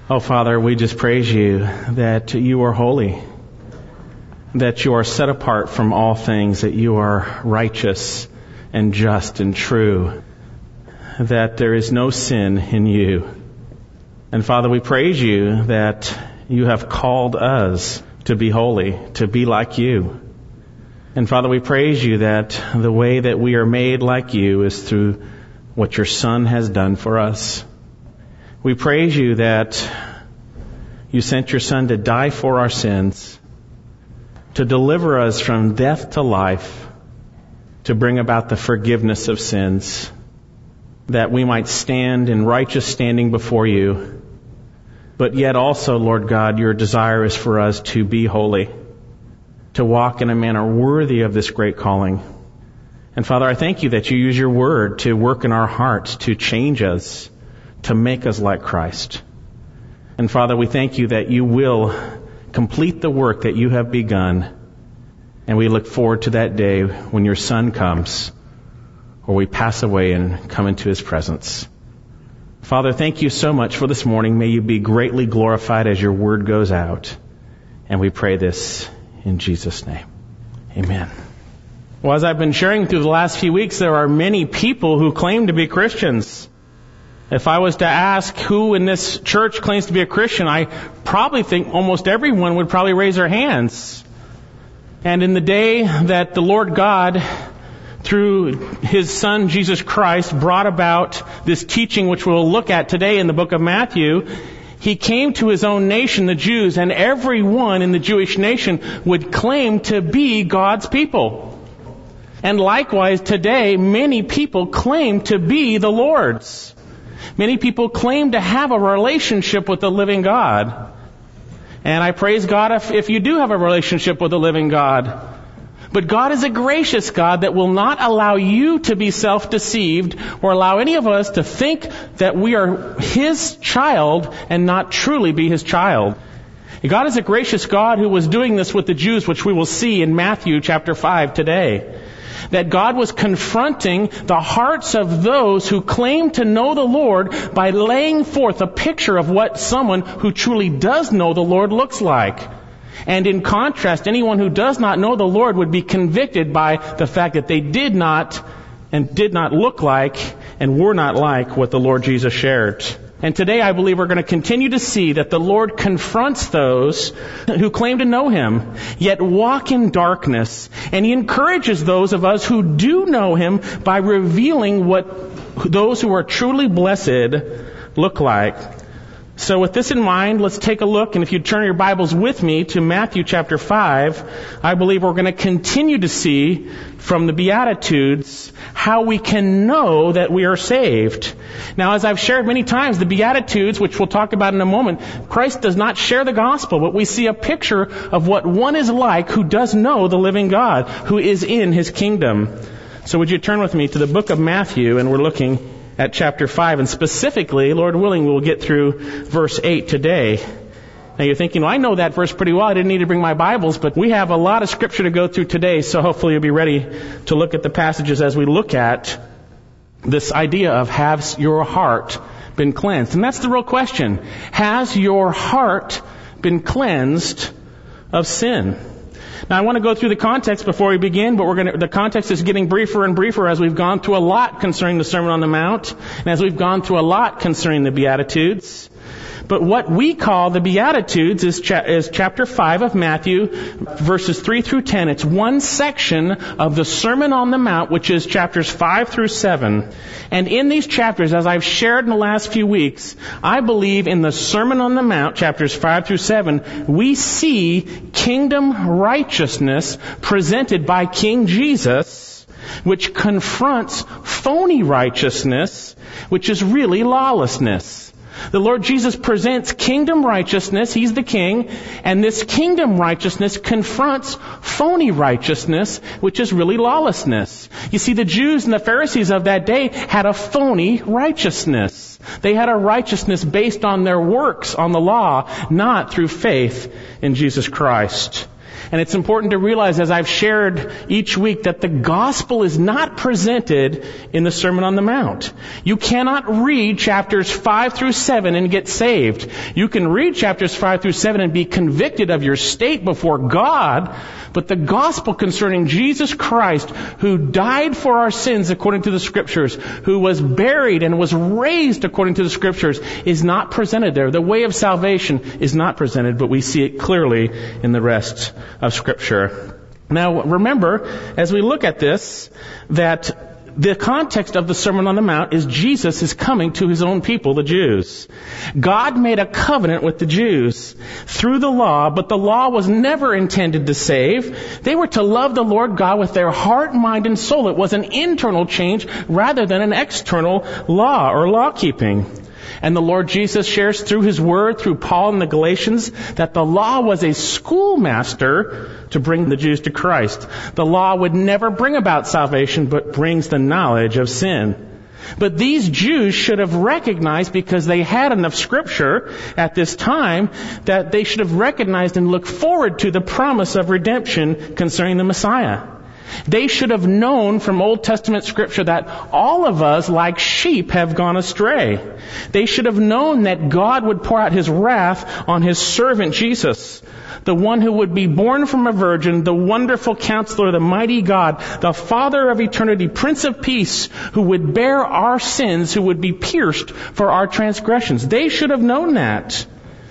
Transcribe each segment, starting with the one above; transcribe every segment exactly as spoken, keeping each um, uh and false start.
Oh, Father, we just praise you that you are holy, that you are set apart from all things, that you are righteous and just and true, that there is no sin in you. And Father, we praise you that you have called us to be holy, to be like you. And Father, we praise you that the way that we are made like you is through what your Son has done for us. We praise you that you sent your Son to die for our sins, to deliver us from death to life, to bring about the forgiveness of sins, that we might stand in righteous standing before you. But yet also, Lord God, your desire is for us to be holy, to walk in a manner worthy of this great calling. And Father, I thank you that you use your word to work in our hearts, to change us, to make us like Christ. And Father, we thank you that you will complete the work that you have begun. And we look forward to that day when your Son comes, or we pass away and come into his presence. Father, thank you so much for this morning. May you be greatly glorified as your word goes out. And we pray this in Jesus' name. Amen. Well, as I've been sharing through the last few weeks, there are many people who claim to be Christians. If I was to ask who in this church claims to be a Christian, I probably think almost everyone would probably raise their hands. And in the day that the Lord God, through his Son Jesus Christ, brought about this teaching which we'll look at today in the book of Matthew, he came to his own nation, the Jews, and everyone in the Jewish nation would claim to be God's people. And likewise, today, many people claim to be the Lord's. Many people claim to have a relationship with the living God. And I praise God if, if you do have a relationship with the living God. But God is a gracious God that will not allow you to be self-deceived or allow any of us to think that we are his child and not truly be his child. God is a gracious God who was doing this with the Jews, which we will see in Matthew chapter five today. That God was confronting the hearts of those who claim to know the Lord by laying forth a picture of what someone who truly does know the Lord looks like. And in contrast, anyone who does not know the Lord would be convicted by the fact that they did not and did not look like and were not like what the Lord Jesus shared. And today I believe we're going to continue to see that the Lord confronts those who claim to know him, yet walk in darkness. And he encourages those of us who do know him by revealing what those who are truly blessed look like. So with this in mind, let's take a look, and if you turn your Bibles with me to Matthew chapter five, I believe we're going to continue to see from the Beatitudes how we can know that we are saved. Now, as I've shared many times, the Beatitudes, which we'll talk about in a moment, Christ does not share the gospel, but we see a picture of what one is like who does know the living God, who is in his kingdom. So would you turn with me to the book of Matthew, and we're looking at chapter five, and specifically, Lord willing, we'll get through verse eight today. Now you're thinking, well, I know that verse pretty well. I didn't need to bring my Bibles, but we have a lot of scripture to go through today, so hopefully you'll be ready to look at the passages as we look at this idea of has your heart been cleansed? And that's the real question. Has your heart been cleansed of sin? Now, I want to go through the context before we begin, but we're going to, the context is getting briefer and briefer as we've gone through a lot concerning the Sermon on the Mount, and as we've gone through a lot concerning the Beatitudes. But what we call the Beatitudes is, cha- is chapter five of Matthew, verses three through ten. It's one section of the Sermon on the Mount, which is chapters five through seven. And in these chapters, as I've shared in the last few weeks, I believe in the Sermon on the Mount, chapters five through seven, we see kingdom righteousness presented by King Jesus, which confronts phony righteousness, which is really lawlessness. The Lord Jesus presents kingdom righteousness, he's the king, and this kingdom righteousness confronts phony righteousness, which is really lawlessness. You see, the Jews and the Pharisees of that day had a phony righteousness. They had a righteousness based on their works, on the law, not through faith in Jesus Christ. And it's important to realize, as I've shared each week, that the gospel is not presented in the Sermon on the Mount. You cannot read chapters five through seven and get saved. You can read chapters five through seven and be convicted of your state before God, but the gospel concerning Jesus Christ, who died for our sins according to the Scriptures, who was buried and was raised according to the Scriptures, is not presented there. The way of salvation is not presented, but we see it clearly in the rest of Scripture. Now, remember, as we look at this, that the context of the Sermon on the Mount is Jesus is coming to his own people, the Jews. God made a covenant with the Jews through the law, but the law was never intended to save. They were to love the Lord God with their heart, mind, and soul. It was an internal change rather than an external law or law keeping. And the Lord Jesus shares through his word, through Paul in the Galatians, that the law was a schoolmaster to bring the Jews to Christ. The law would never bring about salvation, but brings the knowledge of sin. But these Jews should have recognized, because they had enough Scripture at this time, that they should have recognized and looked forward to the promise of redemption concerning the Messiah. They should have known from Old Testament Scripture that all of us, like sheep, have gone astray. They should have known that God would pour out his wrath on his servant Jesus, the one who would be born from a virgin, the wonderful counselor, the mighty God, the Father of eternity, Prince of Peace, who would bear our sins, who would be pierced for our transgressions. They should have known that.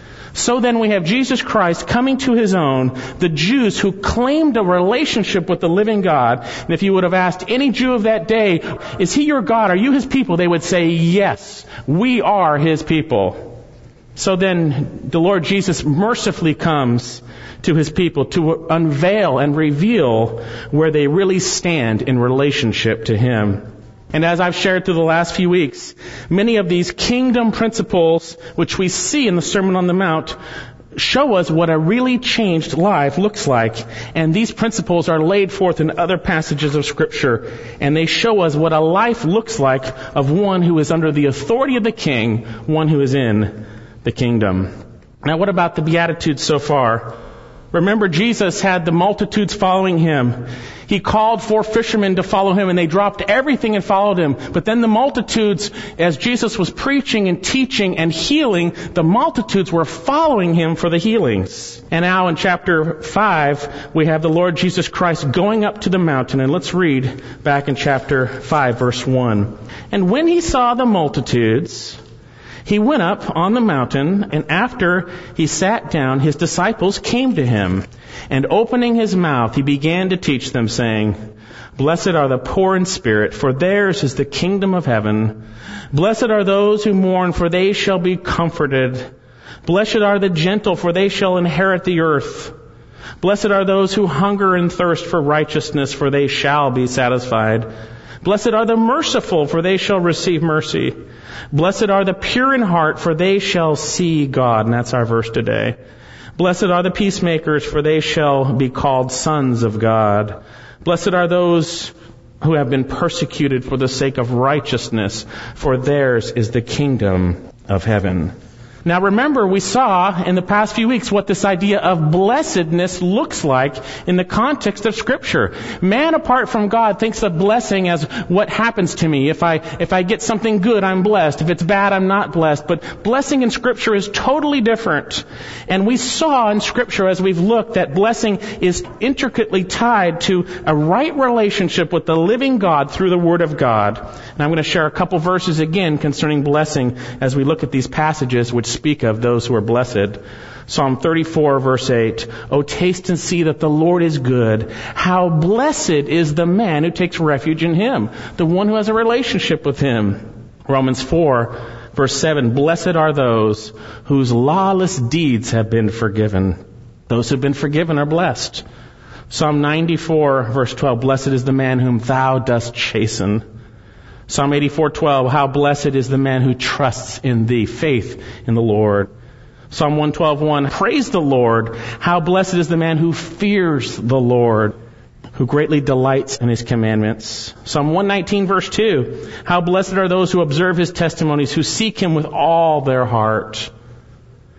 So then we have Jesus Christ coming to his own, the Jews who claimed a relationship with the living God. And if you would have asked any Jew of that day, is he your God? Are you his people? They would say, yes, we are his people. So then the Lord Jesus mercifully comes to his people to unveil and reveal where they really stand in relationship to him. And as I've shared through the last few weeks, many of these kingdom principles, which we see in the Sermon on the Mount, show us what a really changed life looks like. And these principles are laid forth in other passages of Scripture. And they show us what a life looks like of one who is under the authority of the King, one who is in the kingdom. Now, what about the Beatitudes so far? Remember, Jesus had the multitudes following him. He called four fishermen to follow him, and they dropped everything and followed him. But then the multitudes, as Jesus was preaching and teaching and healing, the multitudes were following him for the healings. And now in chapter five, we have the Lord Jesus Christ going up to the mountain. And let's read back in chapter five, verse one. And when he saw the multitudes, he went up on the mountain, and after he sat down, his disciples came to him. And opening his mouth, he began to teach them, saying, Blessed are the poor in spirit, for theirs is the kingdom of heaven. Blessed are those who mourn, for they shall be comforted. Blessed are the gentle, for they shall inherit the earth. Blessed are those who hunger and thirst for righteousness, for they shall be satisfied. Blessed are the merciful, for they shall receive mercy. Blessed are the pure in heart, for they shall see God. And that's our verse today. Blessed are the peacemakers, for they shall be called sons of God. Blessed are those who have been persecuted for the sake of righteousness, for theirs is the kingdom of heaven. Now remember, we saw in the past few weeks what this idea of blessedness looks like in the context of Scripture. Man apart from God thinks of blessing as what happens to me. If I, if I get something good, I'm blessed. If it's bad, I'm not blessed. But blessing in Scripture is totally different. And we saw in Scripture as we've looked that blessing is intricately tied to a right relationship with the living God through the Word of God. And I'm going to share a couple verses again concerning blessing as we look at these passages which speak of those who are blessed. Psalm thirty-four, verse eight. Oh, taste and see that the Lord is good. How blessed is the man who takes refuge in him, the one who has a relationship with him. Romans four, verse seven. Blessed are those whose lawless deeds have been forgiven. Those who have been forgiven are blessed. Psalm ninety-four, verse twelve. Blessed is the man whom thou dost chasten. Psalm eighty-four twelve, how blessed is the man who trusts in thee, faith in the Lord. Psalm one twelve one, praise the Lord. How blessed is the man who fears the Lord, who greatly delights in his commandments. Psalm one nineteen verse two, how blessed are those who observe his testimonies, who seek him with all their heart.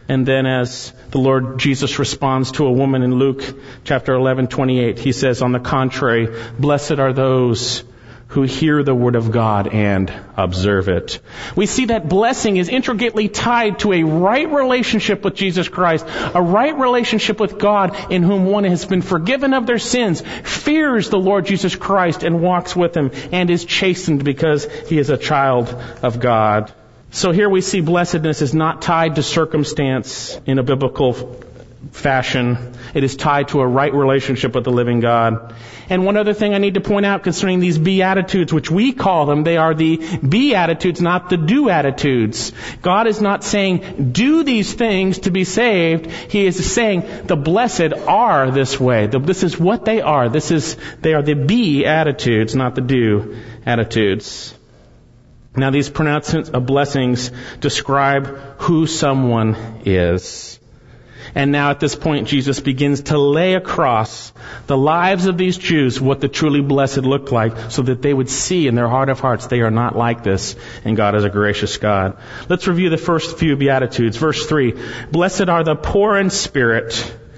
And then as the Lord Jesus responds to a woman in Luke chapter eleven twenty-eight, he says, on the contrary, blessed are those who hear the word of God and observe it. We see that blessing is intricately tied to a right relationship with Jesus Christ, a right relationship with God in whom one has been forgiven of their sins, fears the Lord Jesus Christ and walks with him, and is chastened because he is a child of God. So here we see blessedness is not tied to circumstance in a biblical fashion. It is tied to a right relationship with the living God. And one other thing I need to point out concerning these Beatitudes, which we call them, they are the Beatitudes, not the do-attitudes. God is not saying, do these things to be saved. He is saying, the blessed are this way. This is what they are. This is, they are the Beatitudes, not the do-attitudes. Now, these pronouncements of blessings describe who someone is. And now at this point, Jesus begins to lay across the lives of these Jews what the truly blessed looked like, so that they would see in their heart of hearts they are not like this, and God is a gracious God. Let's review the first few Beatitudes. Verse three, blessed are the poor in spirit,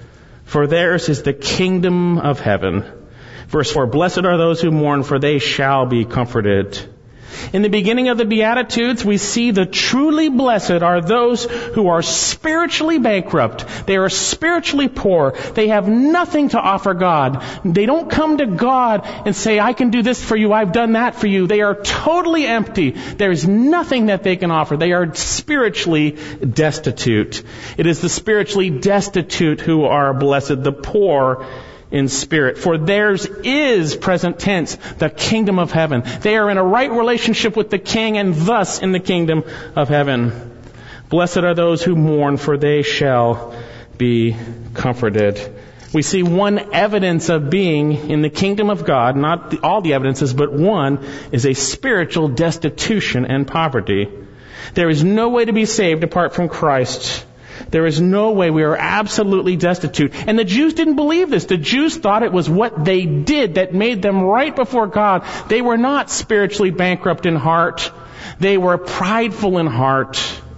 for theirs is the kingdom of heaven. Verse four, blessed are those who mourn, for they shall be comforted. In the beginning of the Beatitudes, we see the truly blessed are those who are spiritually bankrupt. They are spiritually poor. They have nothing to offer God. They don't come to God and say, I can do this for you, I've done that for you. They are totally empty. There is nothing that they can offer. They are spiritually destitute. It is the spiritually destitute who are blessed, the poor in spirit. For theirs is, present tense, the kingdom of heaven. They are in a right relationship with the King, and thus in the kingdom of heaven. Blessed are those who mourn, for they shall be comforted. We see one evidence of being in the kingdom of God, not the, all the evidences, but one is a spiritual destitution and poverty. There is no way to be saved apart from Christ. There is no way. We are absolutely destitute. And the Jews didn't believe this. The Jews thought it was what they did that made them right before God. They were not spiritually bankrupt in heart. They were prideful in heart.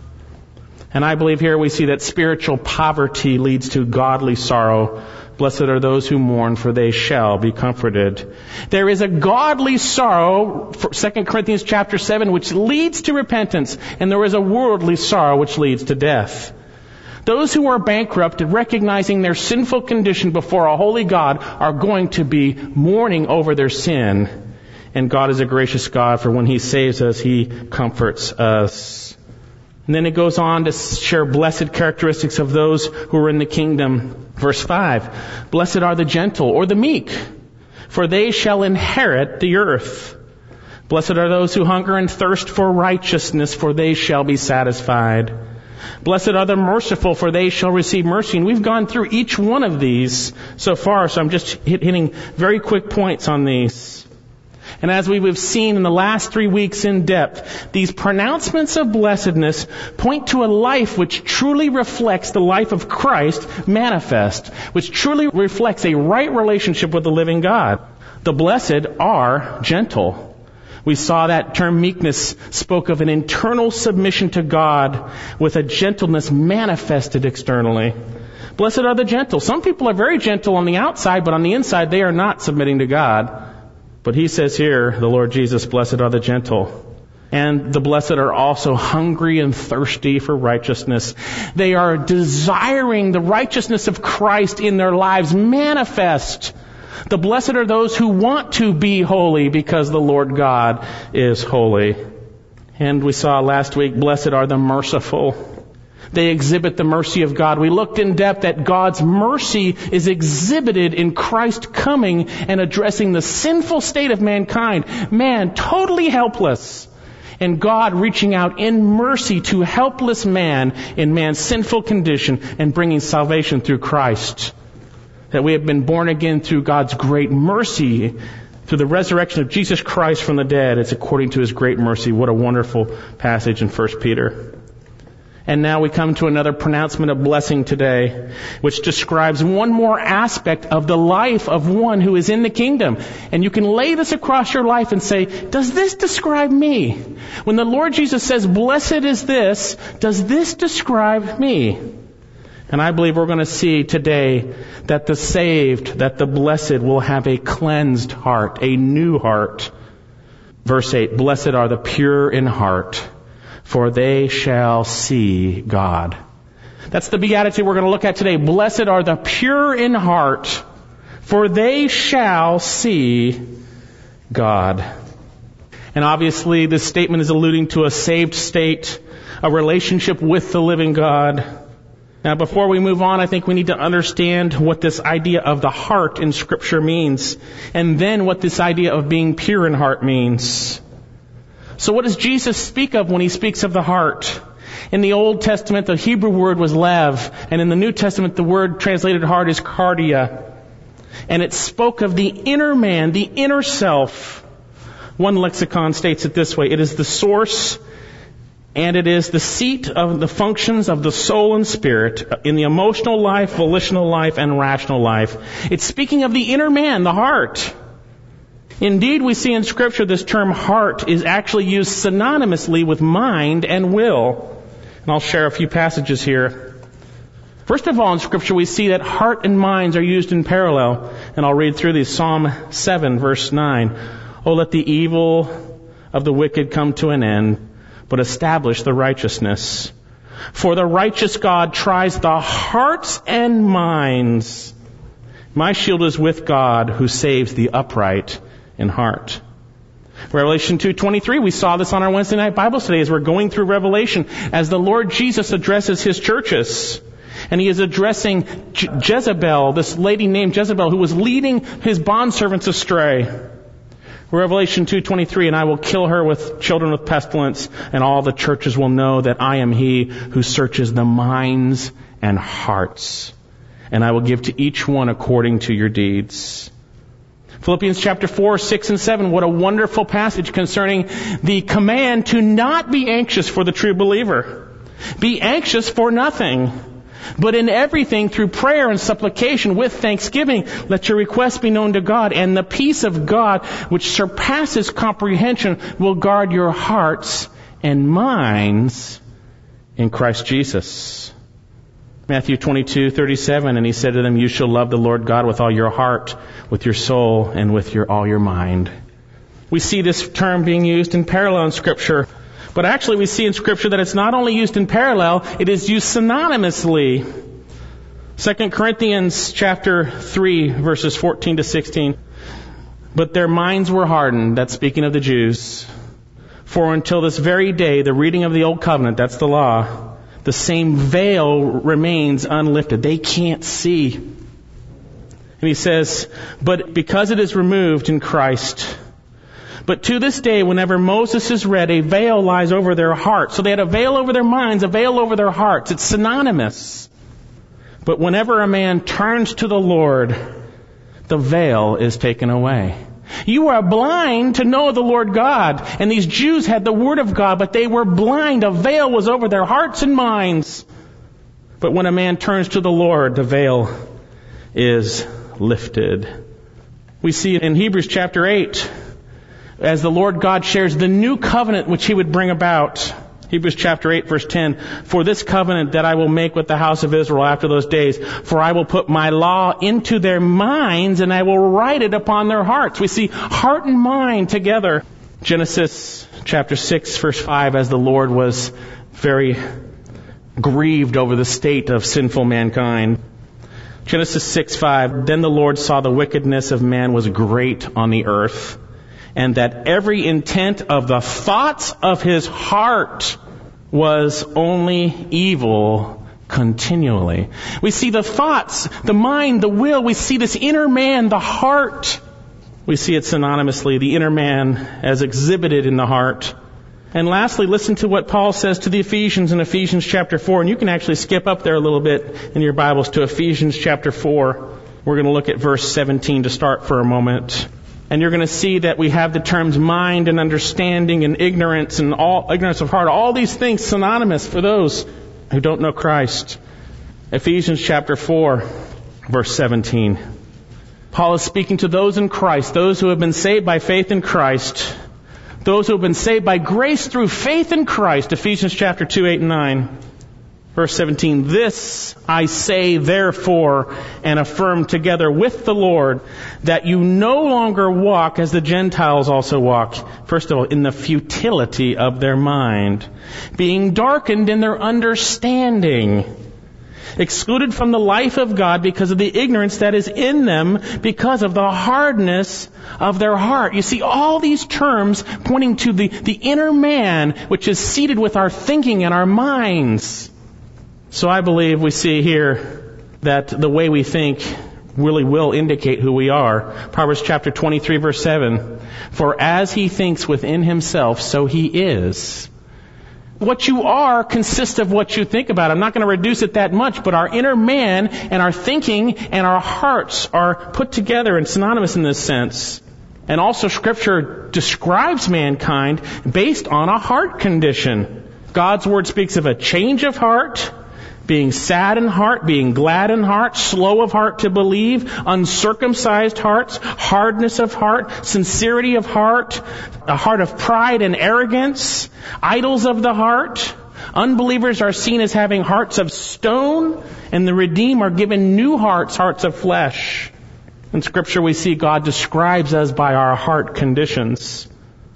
And I believe here we see that spiritual poverty leads to godly sorrow. Blessed are those who mourn, for they shall be comforted. There is a godly sorrow, Second Corinthians chapter seven, which leads to repentance. And there is a worldly sorrow which leads to death. Those who are bankrupt, recognizing their sinful condition before a holy God, are going to be mourning over their sin. And God is a gracious God, for when He saves us, He comforts us. And then it goes on to share blessed characteristics of those who are in the kingdom. Verse five, blessed are the gentle or the meek, for they shall inherit the earth. Blessed are those who hunger and thirst for righteousness, for they shall be satisfied. Blessed are the merciful, for they shall receive mercy. And we've gone through each one of these so far, so I'm just hit, hitting very quick points on these. And as we've seen in the last three weeks in depth, these pronouncements of blessedness point to a life which truly reflects the life of Christ manifest, which truly reflects a right relationship with the living God. The blessed are gentle. We saw that term meekness spoke of an internal submission to God with a gentleness manifested externally. Blessed are the gentle. Some people are very gentle on the outside, but on the inside they are not submitting to God. But He says here, the Lord Jesus, blessed are the gentle. And the blessed are also hungry and thirsty for righteousness. They are desiring the righteousness of Christ in their lives manifest. The blessed are those who want to be holy because the Lord God is holy. And we saw last week, blessed are the merciful. They exhibit the mercy of God. We looked in depth at God's mercy is exhibited in Christ coming and addressing the sinful state of mankind. Man, totally helpless. And God reaching out in mercy to helpless man in man's sinful condition and bringing salvation through Christ. That we have been born again through God's great mercy, through the resurrection of Jesus Christ from the dead. It's according to His great mercy. What a wonderful passage in First Peter. And now we come to another pronouncement of blessing today, which describes one more aspect of the life of one who is in the kingdom. And you can lay this across your life and say, does this describe me? When the Lord Jesus says, blessed is this, does this describe me? And I believe we're going to see today that the saved, that the blessed will have a cleansed heart, a new heart. Verse eight, blessed are the pure in heart, for they shall see God. That's the beatitude we're going to look at today. Blessed are the pure in heart, for they shall see God. And obviously this statement is alluding to a saved state, a relationship with the living God. Now, before we move on, I think we need to understand what this idea of the heart in Scripture means, and then what this idea of being pure in heart means. So what does Jesus speak of when he speaks of the heart? In the Old Testament, the Hebrew word was lev, and in the New Testament, the word translated heart is cardia. And it spoke of the inner man, the inner self. One lexicon states it this way: it is the source and it is the seat of the functions of the soul and spirit in the emotional life, volitional life, and rational life. It's speaking of the inner man, the heart. Indeed, we see in Scripture this term heart is actually used synonymously with mind and will. And I'll share a few passages here. First of all, in Scripture, we see that heart and minds are used in parallel. And I'll read through these. Psalm seven, verse nine. Oh, let the evil of the wicked come to an end, but establish the righteousness. For the righteous God tries the hearts and minds. My shield is with God, who saves the upright in heart. Revelation two twenty-three, we saw this on our Wednesday night Bible study as we're going through Revelation, as the Lord Jesus addresses his churches. And he is addressing Je- Jezebel, this lady named Jezebel, who was leading his bondservants astray. Revelation two twenty-three, and I will kill her with children with pestilence, and all the churches will know that I am he who searches the minds and hearts. And I will give to each one according to your deeds. Philippians chapter four, six, and seven, what a wonderful passage concerning the command to not be anxious for the true believer. Be anxious for nothing, but in everything through prayer and supplication with thanksgiving, let your requests be known to God, and the peace of God, which surpasses comprehension, will guard your hearts and minds in Christ Jesus. Matthew twenty-two, thirty-seven, and he said to them, you shall love the Lord God with all your heart, with your soul, and with your all your mind. We see this term being used in parallel in Scripture. But actually we see in Scripture that it's not only used in parallel, it is used synonymously. Second Corinthians chapter three, verses fourteen to sixteen. But their minds were hardened, that's speaking of the Jews. For until this very day, the reading of the Old Covenant, that's the law, the same veil remains unlifted. They can't see. And he says, but because it is removed in Christ. But to this day, whenever Moses is read, a veil lies over their hearts. So they had a veil over their minds, a veil over their hearts. It's synonymous. But whenever a man turns to the Lord, the veil is taken away. You are blind to know the Lord God. And these Jews had the Word of God, but they were blind. A veil was over their hearts and minds. But when a man turns to the Lord, the veil is lifted. We see in Hebrews chapter eight, as the Lord God shares the new covenant which he would bring about. Hebrews chapter eight, verse ten. For this covenant that I will make with the house of Israel after those days, for I will put my law into their minds and I will write it upon their hearts. We see heart and mind together. Genesis chapter six, verse five, as the Lord was very grieved over the state of sinful mankind. Genesis six, five. Then the Lord saw the wickedness of man was great on the earth, and that every intent of the thoughts of his heart was only evil continually. We see the thoughts, the mind, the will. We see this inner man, the heart. We see it synonymously, the inner man as exhibited in the heart. And lastly, listen to what Paul says to the Ephesians in Ephesians chapter four. And you can actually skip up there a little bit in your Bibles to Ephesians chapter four. We're going to look at verse seventeen to start for a moment. And you're going to see that we have the terms mind and understanding and ignorance and all ignorance of heart. All these things synonymous for those who don't know Christ. Ephesians chapter four, verse seventeen. Paul is speaking to those in Christ, those who have been saved by faith in Christ, those who have been saved by grace through faith in Christ. Ephesians chapter two, eight, and nine. Verse seventeen, this I say therefore and affirm together with the Lord, that you no longer walk as the Gentiles also walk. First of all, in the futility of their mind, being darkened in their understanding, excluded from the life of God because of the ignorance that is in them, because of the hardness of their heart. You see, all these terms pointing to the, the inner man, which is seated with our thinking and our minds. So I believe we see here that the way we think really will indicate who we are. Proverbs chapter twenty-three, verse seven. For as he thinks within himself, so he is. What you are consists of what you think about. I'm not going to reduce it that much, but our inner man and our thinking and our hearts are put together and synonymous in this sense. And also Scripture describes mankind based on a heart condition. God's Word speaks of a change of heart, being sad in heart, being glad in heart, slow of heart to believe, uncircumcised hearts, hardness of heart, sincerity of heart, a heart of pride and arrogance, idols of the heart. Unbelievers are seen as having hearts of stone, and the redeemed are given new hearts, hearts of flesh. In Scripture we see God describes us by our heart conditions.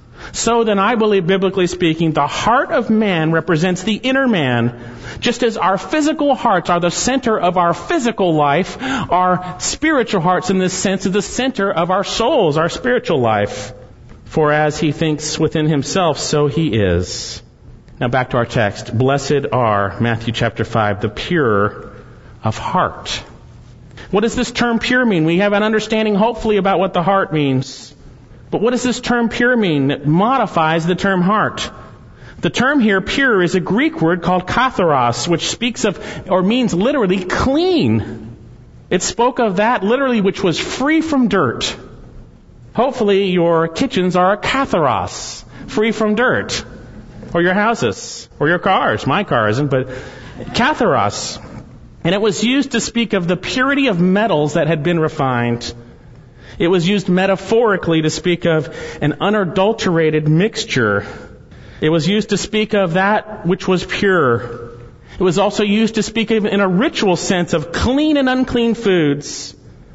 So then I believe, biblically speaking, the heart of man represents the inner man. Just as our physical hearts are the center of our physical life, our spiritual hearts in this sense are the center of our souls, our spiritual life. For as he thinks within himself, so he is. Now back to our text. Blessed are, Matthew chapter five, the pure of heart. What does this term pure mean? We have an understanding, hopefully, about what the heart means. But what does this term pure mean that modifies the term heart? The term here, pure, is a Greek word called katharos, which speaks of, or means literally clean. It spoke of that literally which was free from dirt. Hopefully your kitchens are a katharos, free from dirt. Or your houses, or your cars. My car isn't, but katharos. And it was used to speak of the purity of metals that had been refined. It was used metaphorically to speak of an unadulterated mixture. It was used to speak of that which was pure. It was also used to speak of, in a ritual sense, of clean and unclean foods,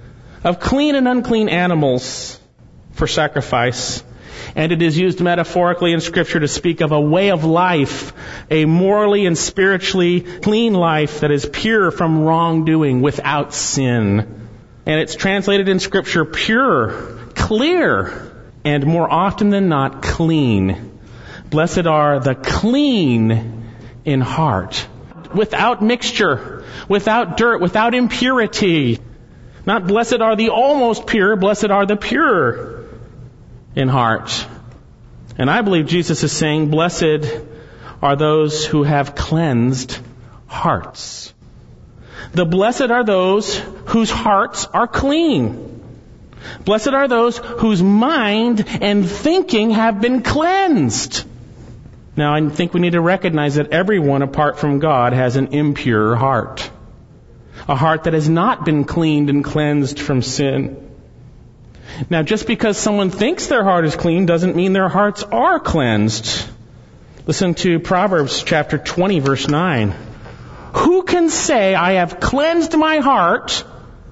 of clean and unclean animals for sacrifice. And it is used metaphorically in Scripture to speak of a way of life, a morally and spiritually clean life that is pure from wrongdoing, without sin. And it's translated in Scripture pure, clear, and more often than not, clean. Blessed are the clean in heart, without mixture, without dirt, without impurity. Not blessed are the almost pure, blessed are the pure in heart. And I believe Jesus is saying, blessed are those who have cleansed hearts. The blessed are those whose hearts are clean. Blessed are those whose mind and thinking have been cleansed. Now, I think we need to recognize that everyone apart from God has an impure heart. A heart that has not been cleaned and cleansed from sin. Now, just because someone thinks their heart is clean doesn't mean their hearts are cleansed. Listen to Proverbs chapter twenty, verse nine. Who can say, I have cleansed my heart,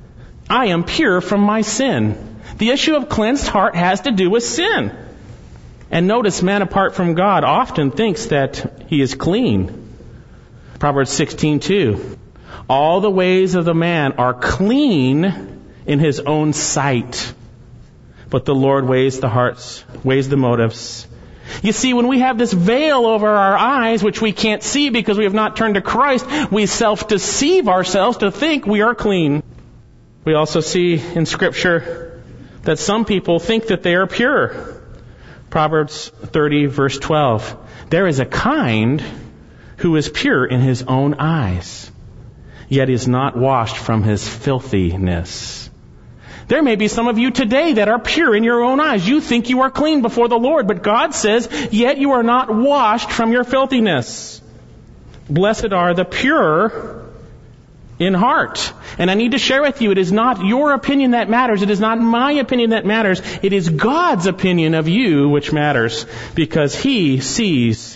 I am pure from my sin? The issue of cleansed heart has to do with sin. And notice, man apart from God often thinks that he is clean. Proverbs sixteen two. All the ways of the man are clean in his own sight, but the Lord weighs the hearts, weighs the motives. You see, when we have this veil over our eyes, which we can't see because we have not turned to Christ, we self-deceive ourselves to think we are clean. We also see in Scripture that some people think that they are pure. Proverbs thirty, verse twelve. There is a kind who is pure in his own eyes, yet is not washed from his filthiness. There may be some of you today that are pure in your own eyes. You think you are clean before the Lord, but God says, yet you are not washed from your filthiness. Blessed are the pure in heart. And I need to share with you, it is not your opinion that matters. It is not my opinion that matters. It is God's opinion of you which matters, because He sees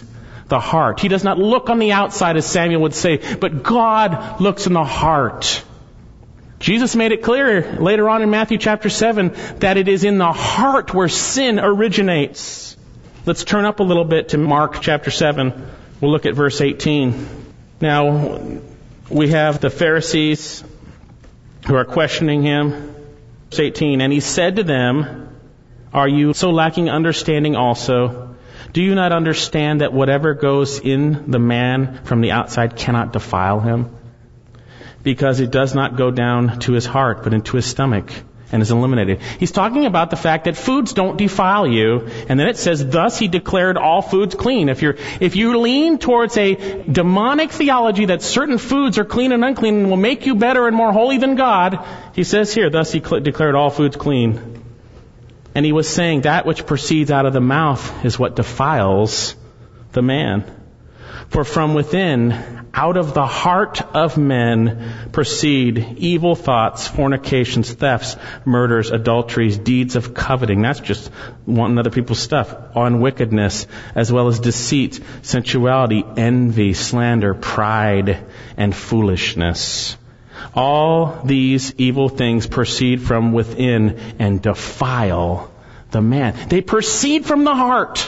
the heart. He does not look on the outside, as Samuel would say, but God looks in the heart. Jesus made it clear later on in Matthew chapter seven that it is in the heart where sin originates. Let's turn up a little bit to Mark chapter seven. We'll look at verse eighteen. Now, we have the Pharisees who are questioning him. Verse eighteen, and he said to them, are you so lacking understanding also? Do you not understand that whatever goes in the man from the outside cannot defile him? Because it does not go down to his heart, but into his stomach, and is eliminated. He's talking about the fact that foods don't defile you, and then it says, thus he declared all foods clean. If you're, if you lean towards a demonic theology that certain foods are clean and unclean and will make you better and more holy than God, he says here, thus he cl- declared all foods clean. And he was saying that which proceeds out of the mouth is what defiles the man. For from within, out of the heart of men proceed evil thoughts, fornications, thefts, murders, adulteries, deeds of coveting. That's just wanting other people's stuff. On wickedness, as well as deceit, sensuality, envy, slander, pride, and foolishness. All these evil things proceed from within and defile the man. They proceed from the heart.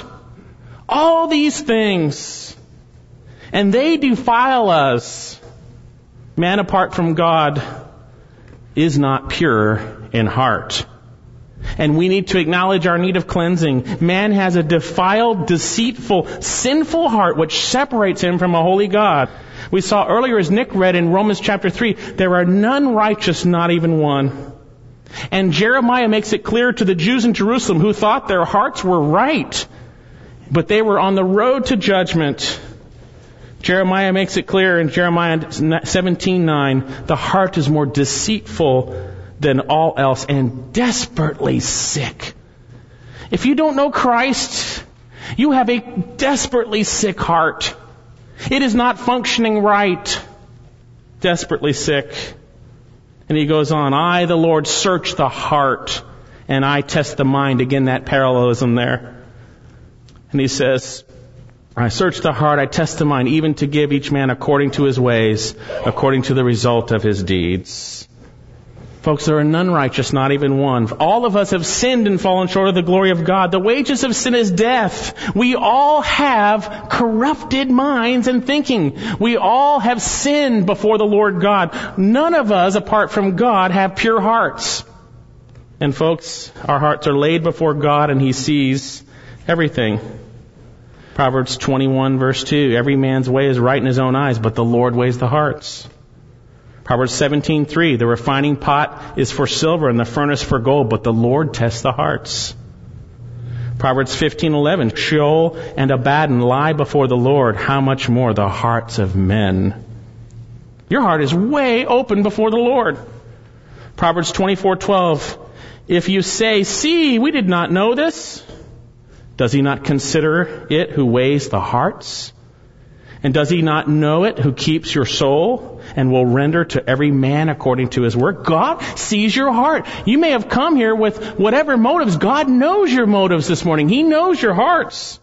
All these things. And they defile us. Man apart from God is not pure in heart. And we need to acknowledge our need of cleansing. Man has a defiled, deceitful, sinful heart which separates him from a holy God. We saw earlier, as Nick read in Romans chapter three, there are none righteous, not even one. And Jeremiah makes it clear to the Jews in Jerusalem who thought their hearts were right, but they were on the road to judgment. Jeremiah makes it clear in Jeremiah seventeen nine, the heart is more deceitful than all else and desperately sick. If you don't know Christ, you have a desperately sick heart. It is not functioning right. Desperately sick. And he goes on, I, the Lord, search the heart, and I test the mind. Again, that parallelism there. And he says, I search the heart, I test the mind, even to give each man according to his ways, according to the result of his deeds. Folks, there are none righteous, not even one. All of us have sinned and fallen short of the glory of God. The wages of sin is death. We all have corrupted minds and thinking. We all have sinned before the Lord God. None of us, apart from God, have pure hearts. And folks, our hearts are laid before God and He sees everything. Proverbs twenty-one verse two, every man's way is right in his own eyes, but the Lord weighs the hearts. Proverbs seventeen three, the refining pot is for silver and the furnace for gold, but the Lord tests the hearts. Proverbs fifteen eleven, Sheol and Abaddon lie before the Lord, how much more the hearts of men. Your heart is way open before the Lord. Proverbs twenty-four twelve, if you say, see, we did not know this, does He not consider it who weighs the hearts? And does He not know it who keeps your soul and will render to every man according to his work? God sees your heart. You may have come here with whatever motives. God knows your motives this morning. He knows your hearts.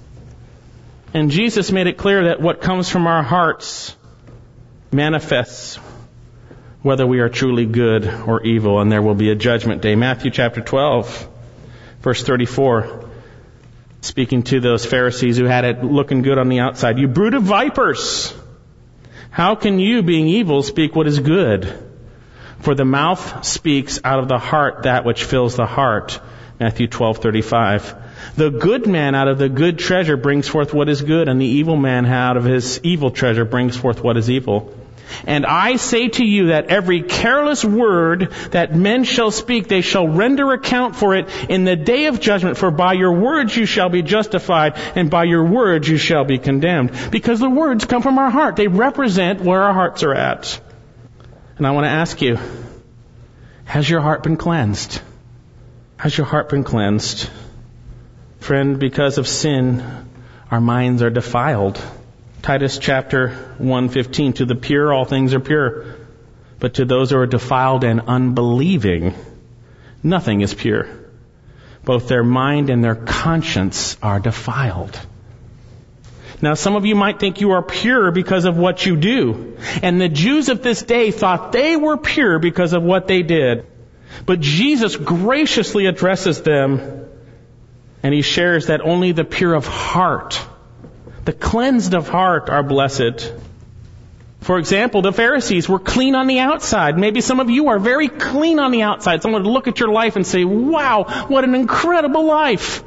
And Jesus made it clear that what comes from our hearts manifests whether we are truly good or evil, and there will be a judgment day. Matthew chapter twelve, verse thirty-four. Speaking to those Pharisees who had it looking good on the outside. You brood of vipers! How can you, being evil, speak what is good? For the mouth speaks out of the heart that which fills the heart. Matthew twelve thirty-five. The good man out of the good treasure brings forth what is good, and the evil man out of his evil treasure brings forth what is evil. And I say to you that every careless word that men shall speak, they shall render account for it in the day of judgment. For by your words you shall be justified, and by your words you shall be condemned. Because the words come from our heart. They represent where our hearts are at. And I want to ask you, has your heart been cleansed? Has your heart been cleansed? Friend, because of sin, our minds are defiled. Titus chapter one fifteen, to the pure all things are pure, but to those who are defiled and unbelieving, nothing is pure. Both their mind and their conscience are defiled. Now, some of you might think you are pure because of what you do. And the Jews of this day thought they were pure because of what they did. But Jesus graciously addresses them, and he shares that only the pure of heart, the cleansed of heart, are blessed. For example, the Pharisees were clean on the outside. Maybe some of you are very clean on the outside. Someone would look at your life and say, wow, what an incredible life.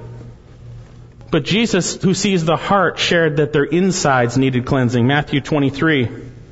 But Jesus, who sees the heart, shared that their insides needed cleansing. Matthew twenty-three,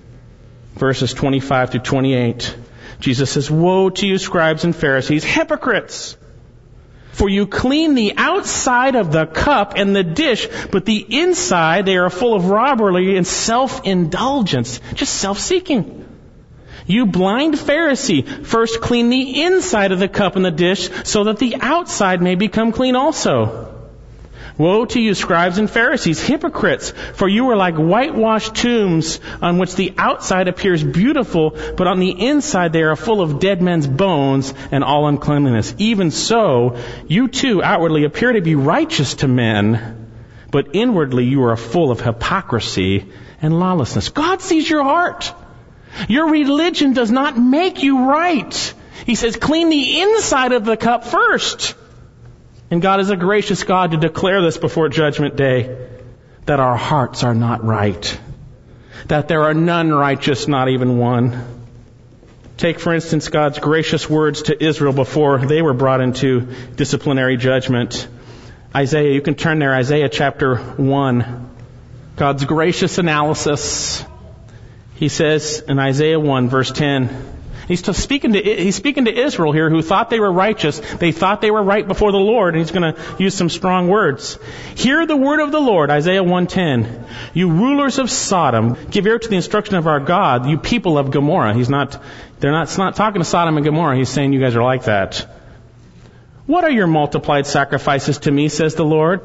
verses twenty-five to twenty-eight. Jesus says, woe to you, scribes and Pharisees, hypocrites! For you clean the outside of the cup and the dish, but the inside they are full of robbery and self-indulgence, just self-seeking. You blind Pharisee, first clean the inside of the cup and the dish, so that the outside may become clean also. Woe to you, scribes and Pharisees, hypocrites! For you are like whitewashed tombs, on which the outside appears beautiful, but on the inside they are full of dead men's bones and all uncleanliness. Even so, you too outwardly appear to be righteous to men, but inwardly you are full of hypocrisy and lawlessness. God sees your heart. Your religion does not make you right. He says, clean the inside of the cup first. And God is a gracious God to declare this before Judgment Day, that our hearts are not right, that there are none righteous, not even one. Take, for instance, God's gracious words to Israel before they were brought into disciplinary judgment. Isaiah, you can turn there, Isaiah chapter one. God's gracious analysis. He says in Isaiah one, verse ten, He's speaking to he's speaking to Israel here, who thought they were righteous. They thought they were right before the Lord, and he's going to use some strong words. Hear the word of the Lord, Isaiah one ten. You rulers of Sodom, give ear to the instruction of our God. You people of Gomorrah. He's not. They're not. It's not talking to Sodom and Gomorrah. He's saying you guys are like that. What are your multiplied sacrifices to me, says the Lord?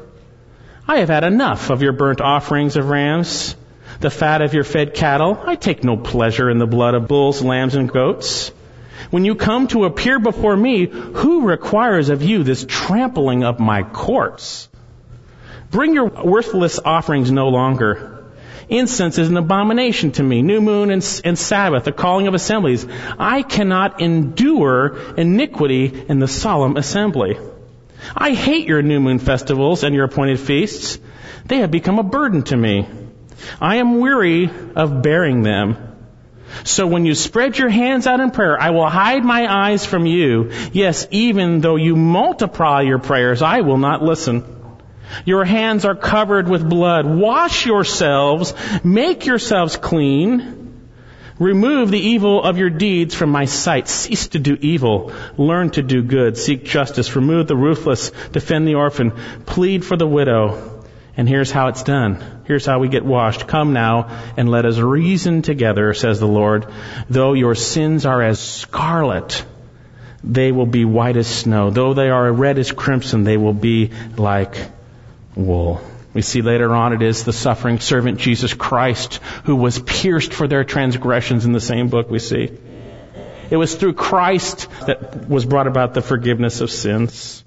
I have had enough of your burnt offerings of rams, the fat of your fed cattle. I take no pleasure in the blood of bulls, lambs, and goats. When you come to appear before me, who requires of you this trampling of my courts? Bring your worthless offerings no longer. Incense is an abomination to me. New moon and, and Sabbath, the calling of assemblies. I cannot endure iniquity in the solemn assembly. I hate your new moon festivals and your appointed feasts. They have become a burden to me. I am weary of bearing them. So when you spread your hands out in prayer, I will hide my eyes from you. Yes, even though you multiply your prayers, I will not listen. Your hands are covered with blood. Wash yourselves. Make yourselves clean. Remove the evil of your deeds from my sight. Cease to do evil. Learn to do good. Seek justice. Remove the ruthless. Defend the orphan. Plead for the widow. And here's how it's done. Here's how we get washed. Come now and let us reason together, says the Lord. Though your sins are as scarlet, they will be white as snow. Though they are red as crimson, they will be like wool. We see later on it is the suffering servant Jesus Christ who was pierced for their transgressions in the same book we see. It was through Christ that was brought about the forgiveness of sins.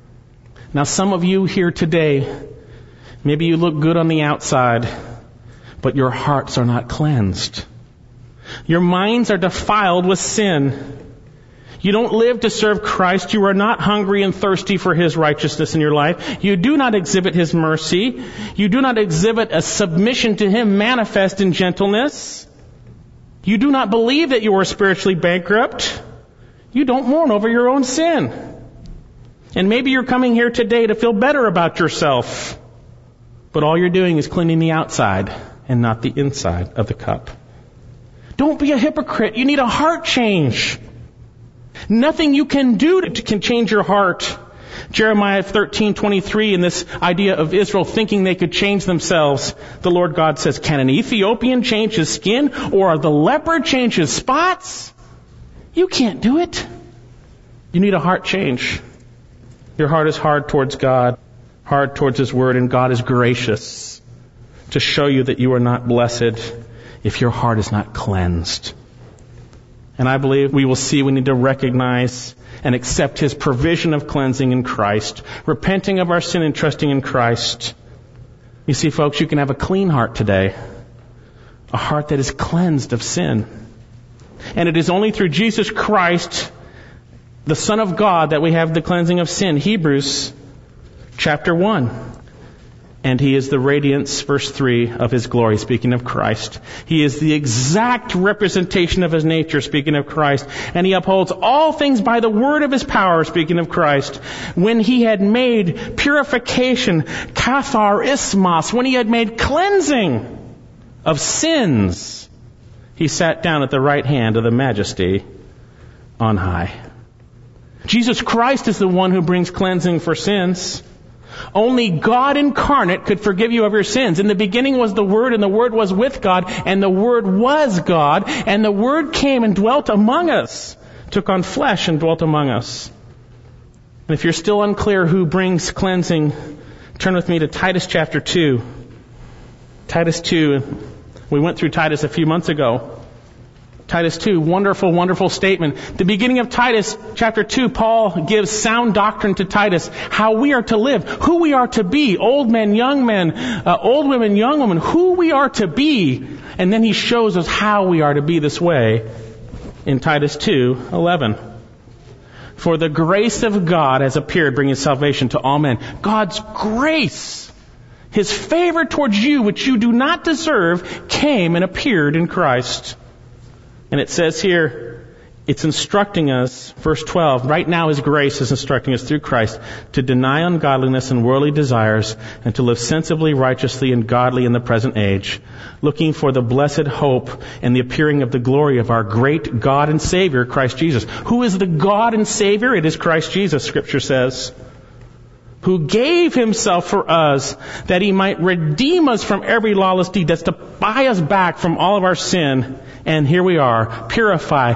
Now some of you here today, maybe you look good on the outside, but your hearts are not cleansed. Your minds are defiled with sin. You don't live to serve Christ. You are not hungry and thirsty for His righteousness in your life. You do not exhibit His mercy. You do not exhibit a submission to Him manifest in gentleness. You do not believe that you are spiritually bankrupt. You don't mourn over your own sin. And maybe you're coming here today to feel better about yourself. But all you're doing is cleaning the outside and not the inside of the cup. Don't be a hypocrite. You need a heart change. Nothing you can do to, can change your heart. Jeremiah thirteen twenty-three, in this idea of Israel thinking they could change themselves, the Lord God says, can an Ethiopian change his skin, or the leopard change his spots? You can't do it. You need a heart change. Your heart is hard towards God, hard towards His Word, and God is gracious to show you that you are not blessed if your heart is not cleansed. And I believe we will see we need to recognize and accept His provision of cleansing in Christ, repenting of our sin and trusting in Christ. You see, folks, you can have a clean heart today, a heart that is cleansed of sin. And it is only through Jesus Christ, the Son of God, that we have the cleansing of sin. Hebrews chapter one. And He is the radiance, verse three, of His glory, speaking of Christ. He is the exact representation of His nature, speaking of Christ. And He upholds all things by the word of His power, speaking of Christ. When He had made purification, katharismos, when He had made cleansing of sins, He sat down at the right hand of the Majesty on high. Jesus Christ is the one who brings cleansing for sins. Only God incarnate could forgive you of your sins. In the beginning was the Word, and the Word was with God, and the Word was God, and the Word came and dwelt among us, took on flesh and dwelt among us. And if you're still unclear who brings cleansing, turn with me to Titus chapter two. Titus two. We went through Titus a few months ago. Titus two, wonderful, wonderful statement. The beginning of Titus chapter two, Paul gives sound doctrine to Titus, how we are to live, who we are to be, old men, young men, uh, old women, young women, who we are to be. And then he shows us how we are to be this way in Titus two eleven. For the grace of God has appeared, bringing salvation to all men. God's grace, His favor towards you, which you do not deserve, came and appeared in Christ. And it says here, it's instructing us, verse twelve, right now His grace is instructing us through Christ to deny ungodliness and worldly desires and to live sensibly, righteously, and godly in the present age, looking for the blessed hope and the appearing of the glory of our great God and Savior, Christ Jesus. Who is the God and Savior? It is Christ Jesus, Scripture says, who gave Himself for us that He might redeem us from every lawless deed. That's to buy us back from all of our sin. And here we are, purify,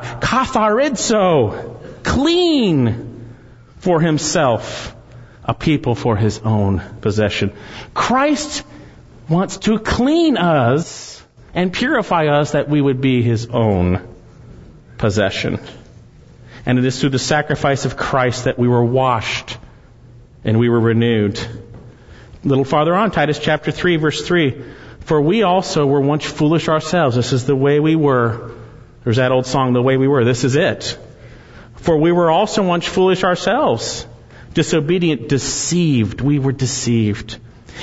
katharizo, clean for Himself, a people for His own possession. Christ wants to clean us and purify us that we would be His own possession. And it is through the sacrifice of Christ that we were washed and we were renewed. A little farther on, Titus chapter three, verse three. For we also were once foolish ourselves. This is the way we were. There's that old song, The Way We Were. This is it. For we were also once foolish ourselves, disobedient, deceived. We were deceived.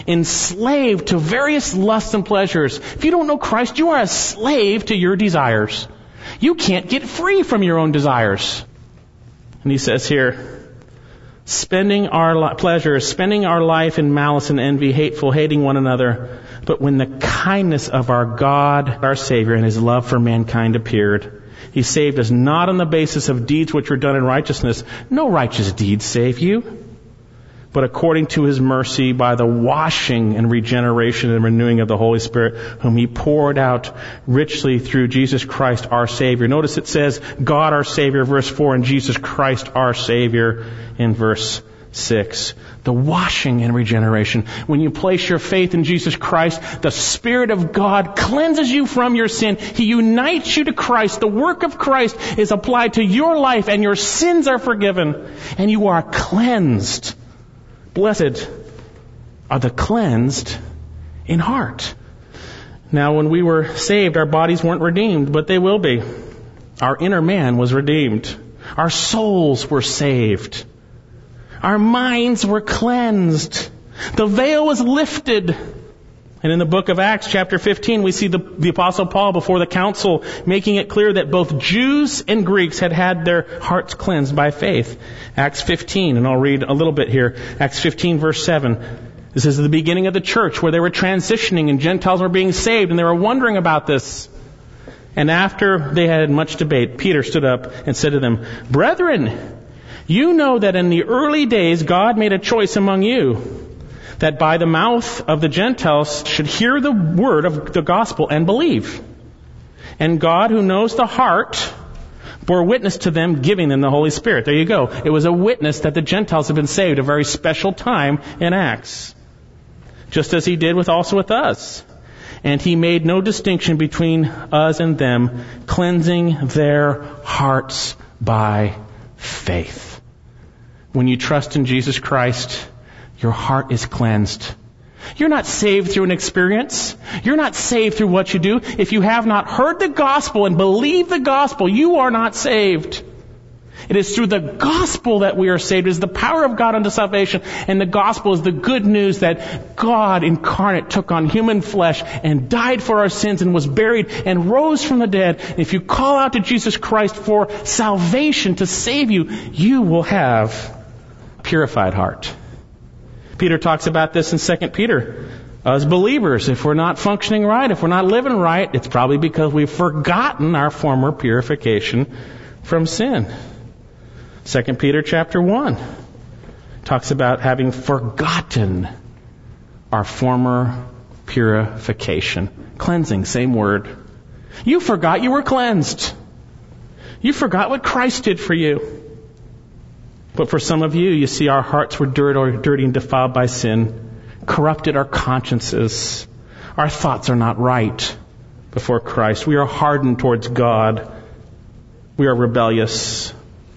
Enslaved to various lusts and pleasures. If you don't know Christ, you are a slave to your desires. You can't get free from your own desires. And he says here, spending our li- pleasures, spending our life in malice and envy, hateful, hating one another. But when the kindness of our God, our Savior, and His love for mankind appeared, He saved us not on the basis of deeds which were done in righteousness. No righteous deeds save you. But according to His mercy, by the washing and regeneration and renewing of the Holy Spirit, whom He poured out richly through Jesus Christ our Savior. Notice it says, God our Savior, verse four, and Jesus Christ our Savior in verse six. The washing and regeneration. When you place your faith in Jesus Christ, the Spirit of God cleanses you from your sin. He unites you to Christ. The work of Christ is applied to your life and your sins are forgiven. And you are cleansed. Blessed are the cleansed in heart. Now, when we were saved, our bodies weren't redeemed, but they will be. Our inner man was redeemed. Our souls were saved. Our minds were cleansed. The veil was lifted. And in the book of Acts, chapter fifteen, we see the, the Apostle Paul before the council making it clear that both Jews and Greeks had had their hearts cleansed by faith. Acts fifteen, and I'll read a little bit here. Acts fifteen, verse seven. This is the beginning of the church where they were transitioning and Gentiles were being saved, and they were wondering about this. And after they had much debate, Peter stood up and said to them, Brethren, you know that in the early days God made a choice among you, that by the mouth of the Gentiles should hear the word of the gospel and believe. And God, who knows the heart, bore witness to them, giving them the Holy Spirit. There you go. It was a witness that the Gentiles have been saved, a very special time in Acts. Just as He did with also with us. And He made no distinction between us and them, cleansing their hearts by faith. When you trust in Jesus Christ, your heart is cleansed. You're not saved through an experience. You're not saved through what you do. If you have not heard the gospel and believed the gospel, you are not saved. It is through the gospel that we are saved. It is the power of God unto salvation. And the gospel is the good news that God incarnate took on human flesh and died for our sins and was buried and rose from the dead. And if you call out to Jesus Christ for salvation to save you, you will have a purified heart. Peter talks about this in Second Peter. As believers, if we're not functioning right, if we're not living right, it's probably because we've forgotten our former purification from sin. Second Peter chapter one talks about having forgotten our former purification. Cleansing, same word. You forgot you were cleansed. You forgot what Christ did for you. But for some of you, you see our hearts were dirty, dirty and defiled by sin, corrupted our consciences. Our thoughts are not right before Christ. We are hardened towards God. We are rebellious.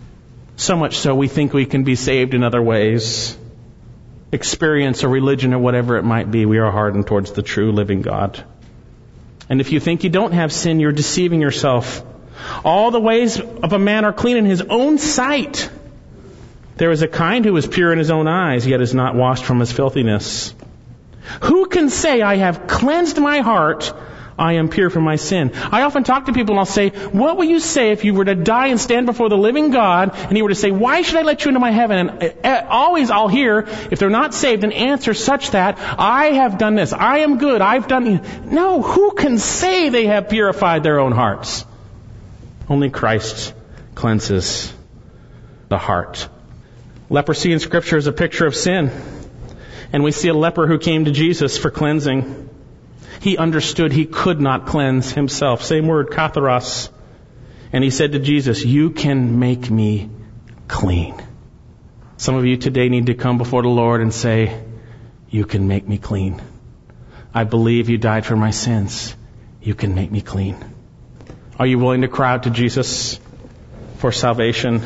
So much so we think we can be saved in other ways. Experience or religion or whatever it might be, we are hardened towards the true living God. And if you think you don't have sin, you're deceiving yourself. All the ways of a man are clean in his own sight. There is a kind who is pure in his own eyes, yet is not washed from his filthiness. Who can say, I have cleansed my heart, I am pure from my sin? I often talk to people and I'll say, what will you say if you were to die and stand before the living God and he were to say, why should I let you into my heaven? And always I'll hear, if they're not saved, an answer such that, I have done this, I am good, I've done... No, who can say they have purified their own hearts? Only Christ cleanses the heart. Leprosy in Scripture is a picture of sin. And we see a leper who came to Jesus for cleansing. He understood he could not cleanse himself. Same word, katharos. And he said to Jesus, you can make me clean. Some of you today need to come before the Lord and say, you can make me clean. I believe you died for my sins. You can make me clean. Are you willing to cry out to Jesus for salvation?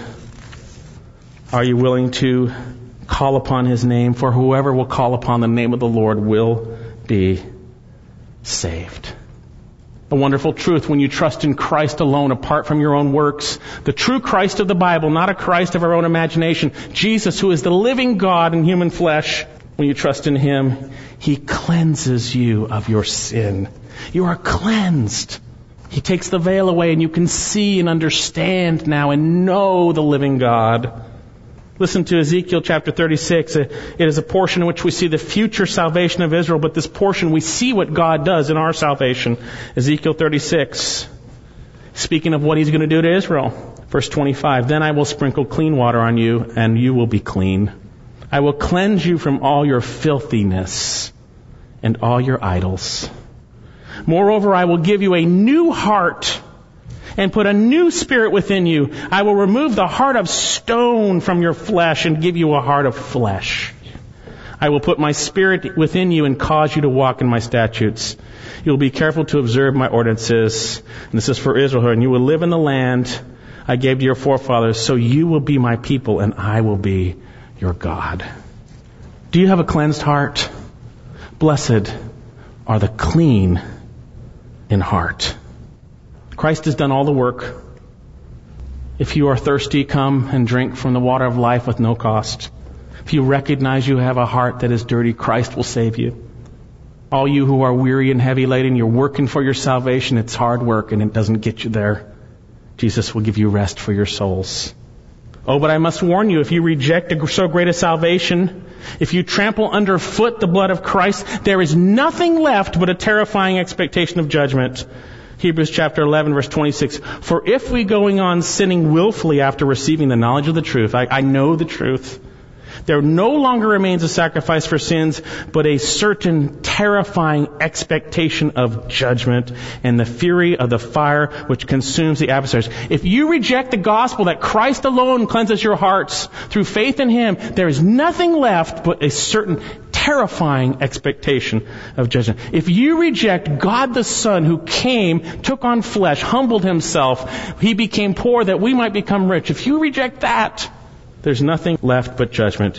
Are you willing to call upon his name? For whoever will call upon the name of the Lord will be saved. A wonderful truth when you trust in Christ alone, apart from your own works. The true Christ of the Bible, not a Christ of our own imagination. Jesus, who is the living God in human flesh. When you trust in him, he cleanses you of your sin. You are cleansed. He takes the veil away and you can see and understand now and know the living God. Listen to Ezekiel chapter thirty-six. It is a portion in which we see the future salvation of Israel, but this portion we see what God does in our salvation. Ezekiel thirty-six, speaking of what he's going to do to Israel. Verse twenty-five, then I will sprinkle clean water on you, and you will be clean. I will cleanse you from all your filthiness and all your idols. Moreover, I will give you a new heart and put a new spirit within you. I will remove the heart of stone from your flesh and give you a heart of flesh. I will put my spirit within you and cause you to walk in my statutes. You will be careful to observe my ordinances. And this is for Israel. And you will live in the land I gave to your forefathers. So you will be my people and I will be your God. Do you have a cleansed heart? Blessed are the clean in heart. Christ has done all the work. If you are thirsty, come and drink from the water of life with no cost. If you recognize you have a heart that is dirty, Christ will save you. All you who are weary and heavy laden, you're working for your salvation. It's hard work and it doesn't get you there. Jesus will give you rest for your souls. Oh, but I must warn you, if you reject so great a salvation, if you trample underfoot the blood of Christ, there is nothing left but a terrifying expectation of judgment. Hebrews chapter eleven, verse twenty-six. For if we going on sinning willfully after receiving the knowledge of the truth, I, I know the truth, there no longer remains a sacrifice for sins, but a certain terrifying expectation of judgment and the fury of the fire which consumes the adversaries. If you reject the gospel that Christ alone cleanses your hearts through faith in him, there is nothing left but a certain terrifying expectation of judgment. If you reject God the Son who came, took on flesh, humbled himself, he became poor that we might become rich. If you reject that, there's nothing left but judgment.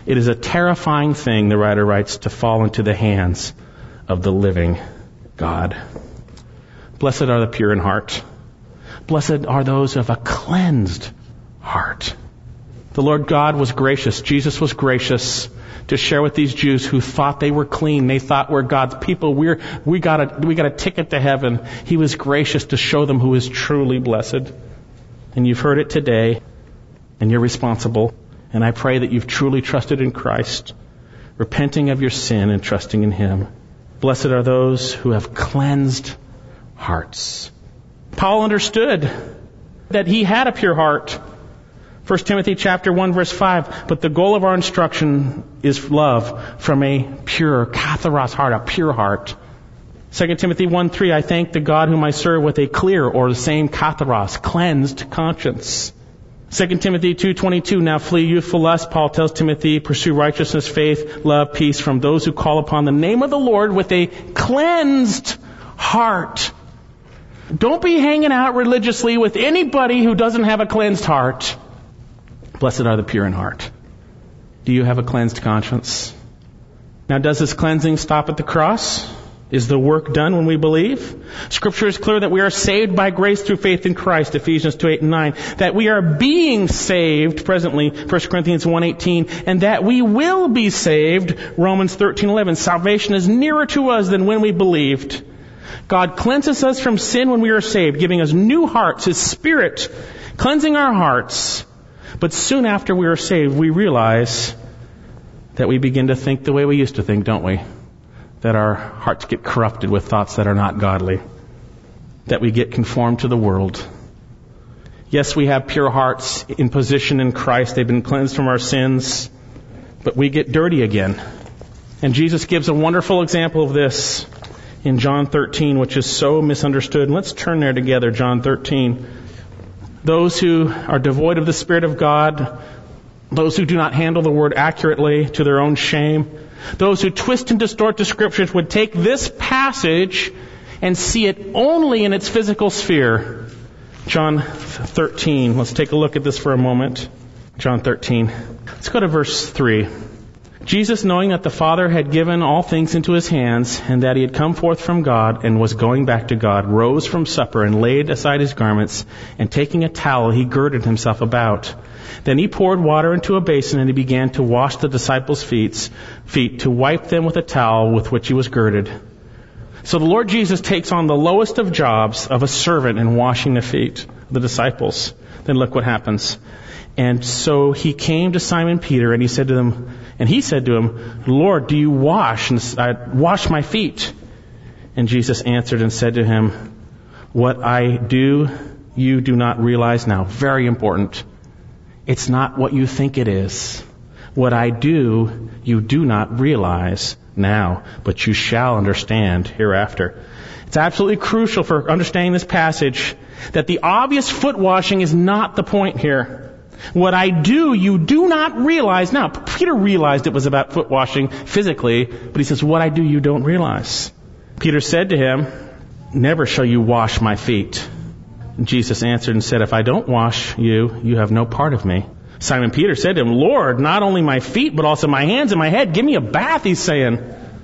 It is a terrifying thing, the writer writes, to fall into the hands of the living God. Blessed are the pure in heart. Blessed are those who have a cleansed heart. The Lord God was gracious. Jesus was gracious to share with these Jews who thought they were clean. They thought we're God's people. We're, we got a, we got a ticket to heaven. He was gracious to show them who is truly blessed. And you've heard it today, and you're responsible. And I pray that you've truly trusted in Christ, repenting of your sin and trusting in Him. Blessed are those who have cleansed hearts. Paul understood that he had a pure heart. First Timothy chapter one verse five, but the goal of our instruction is love from a pure, katharos heart, a pure heart. Second Timothy one three, I thank the God whom I serve with a clear, or the same katharos, cleansed conscience. Second Timothy two twenty-two, now flee youthful lust. Paul tells Timothy, pursue righteousness, faith, love, peace from those who call upon the name of the Lord with a cleansed heart. Don't be hanging out religiously with anybody who doesn't have a cleansed heart. Blessed are the pure in heart. Do you have a cleansed conscience? Now, does this cleansing stop at the cross? Is the work done when we believe? Scripture is clear that we are saved by grace through faith in Christ, Ephesians two eight and nine. That we are being saved presently, First Corinthians one eighteen. And that we will be saved, Romans thirteen eleven. Salvation is nearer to us than when we believed. God cleanses us from sin when we are saved, giving us new hearts, His Spirit, cleansing our hearts. But soon after we are saved, we realize that we begin to think the way we used to think, don't we? That our hearts get corrupted with thoughts that are not godly. That we get conformed to the world. Yes, we have pure hearts in position in Christ. They've been cleansed from our sins. But we get dirty again. And Jesus gives a wonderful example of this in John thirteen, which is so misunderstood. Let's turn there together, John thirteen. Those who are devoid of the Spirit of God, those who do not handle the Word accurately to their own shame, those who twist and distort the Scriptures would take this passage and see it only in its physical sphere. John thirteen. Let's take a look at this for a moment. John thirteen. Let's go to verse three. Jesus, knowing that the Father had given all things into His hands, and that He had come forth from God and was going back to God, rose from supper and laid aside His garments, and taking a towel, He girded Himself about. Then He poured water into a basin, and He began to wash the disciples' feet, feet to wipe them with a towel with which He was girded. So the Lord Jesus takes on the lowest of jobs of a servant in washing the feet of the disciples. Then look what happens. And so He came to Simon Peter, and He said to them, and he said to him, Lord, do you wash and uh, wash my feet? And Jesus answered and said to him, what I do, you do not realize now. Very important. It's not what you think it is. What I do, you do not realize now, but you shall understand hereafter. It's absolutely crucial for understanding this passage that the obvious foot washing is not the point here. What I do, you do not realize now. Peter realized it was about foot washing physically, but he says, what I do, you don't realize. Peter said to him, never shall you wash my feet. And Jesus answered and said, if I don't wash you, you have no part of me. Simon Peter said to him, Lord, not only my feet, but also my hands and my head. Give me a bath, he's saying.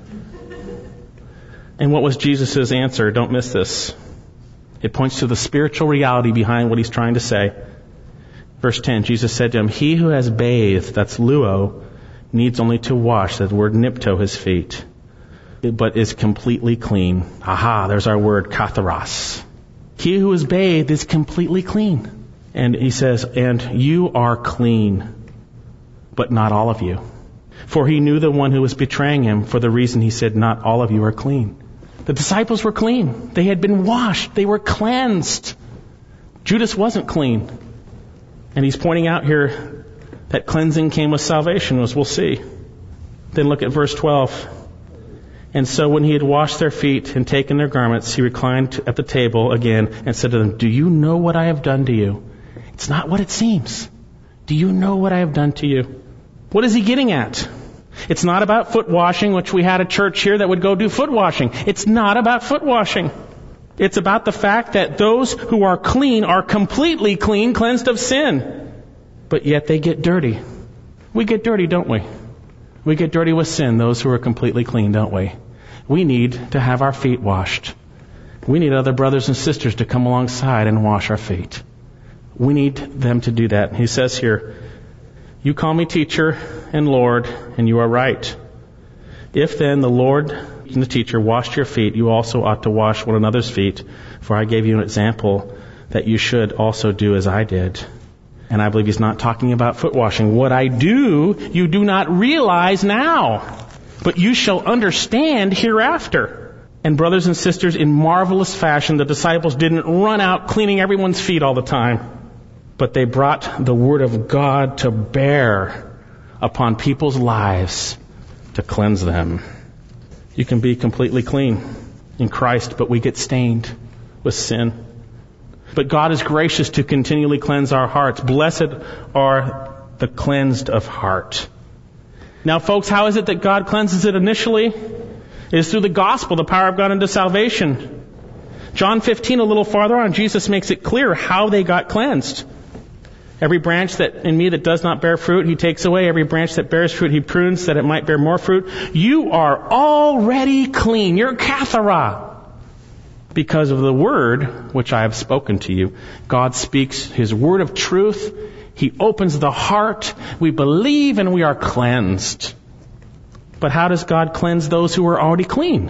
And what was Jesus' answer? Don't miss this. It points to the spiritual reality behind what he's trying to say. Verse ten, Jesus said to him, he who has bathed, that's luo, needs only to wash, that word nipto, his feet, but is completely clean. Aha, there's our word, katharos. He who is bathed is completely clean. And he says, and you are clean, but not all of you. For he knew the one who was betraying him, for the reason he said, not all of you are clean. The disciples were clean. They had been washed. They were cleansed. Judas wasn't clean. And he's pointing out here that cleansing came with salvation, as we'll see. Then look at verse twelve. And so when he had washed their feet and taken their garments, he reclined at the table again and said to them, do you know what I have done to you? It's not what it seems. Do you know what I have done to you? What is he getting at? It's not about foot washing, which we had a church here that would go do foot washing. It's not about foot washing. It's about the fact that those who are clean are completely clean, cleansed of sin. But yet they get dirty. We get dirty, don't we? We get dirty with sin, those who are completely clean, don't we? We need to have our feet washed. We need other brothers and sisters to come alongside and wash our feet. We need them to do that. He says here, you call me teacher and Lord, and you are right. If then the Lord and the teacher washed your feet, you also ought to wash one another's feet, for I gave you an example that you should also do as I did. And I believe he's not talking about foot washing. What I do, you do not realize now, but you shall understand hereafter. And brothers and sisters, in marvelous fashion, the disciples didn't run out cleaning everyone's feet all the time, but they brought the Word of God to bear upon people's lives to cleanse them. You can be completely clean in Christ, but we get stained with sin. But God is gracious to continually cleanse our hearts. Blessed are the cleansed of heart. Now, folks, how is it that God cleanses it initially? It is through the gospel, the power of God unto salvation. John fifteen, a little farther on, Jesus makes it clear how they got cleansed. Every branch that in me that does not bear fruit, he takes away. Every branch that bears fruit, he prunes that it might bear more fruit. You are already clean. You're kathara. Because of the word which I have spoken to you. God speaks his word of truth. He opens the heart. We believe and we are cleansed. But how does God cleanse those who are already clean?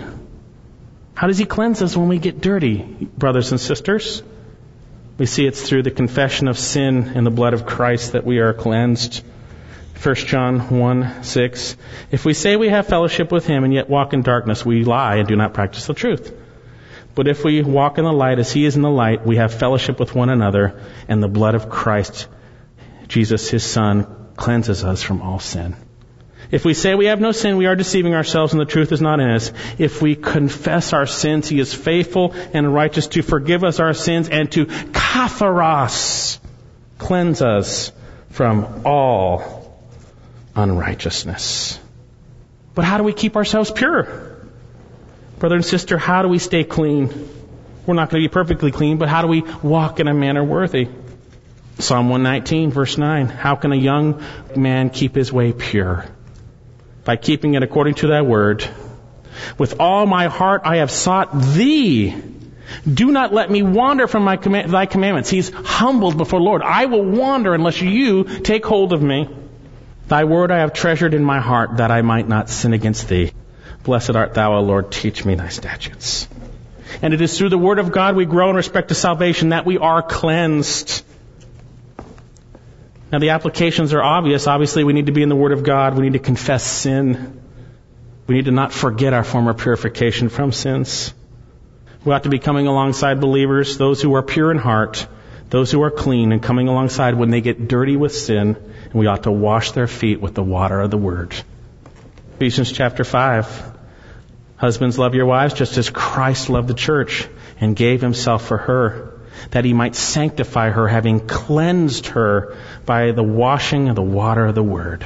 How does he cleanse us when we get dirty, brothers and sisters? We see it's through the confession of sin in the blood of Christ that we are cleansed. First John one six. If we say we have fellowship with him and yet walk in darkness, we lie and do not practice the truth. But if we walk in the light as he is in the light, we have fellowship with one another, and the blood of Christ, Jesus his Son, cleanses us from all sin. If we say we have no sin, we are deceiving ourselves and the truth is not in us. If we confess our sins, he is faithful and righteous to forgive us our sins and to katharos, cleanse us from all unrighteousness. But how do we keep ourselves pure? Brother and sister, how do we stay clean? We're not going to be perfectly clean, but how do we walk in a manner worthy? Psalm one nineteen, verse nine. How can a young man keep his way pure? By keeping it according to thy word. With all my heart I have sought thee. Do not let me wander from my comm- thy commandments. He's humbled before the Lord. I will wander unless you take hold of me. Thy word I have treasured in my heart, that I might not sin against thee. Blessed art thou, O Lord, teach me thy statutes. And it is through the word of God we grow in respect to salvation, that we are cleansed. Now the applications are obvious. Obviously we need to be in the word of God. We need to confess sin. We need to not forget our former purification from sins. We ought to be coming alongside believers, those who are pure in heart, those who are clean, and coming alongside when they get dirty with sin, and we ought to wash their feet with the water of the word. Ephesians chapter five. Husbands, love your wives just as Christ loved the church and gave himself for her, that he might sanctify her, having cleansed her by the washing of the water of the word.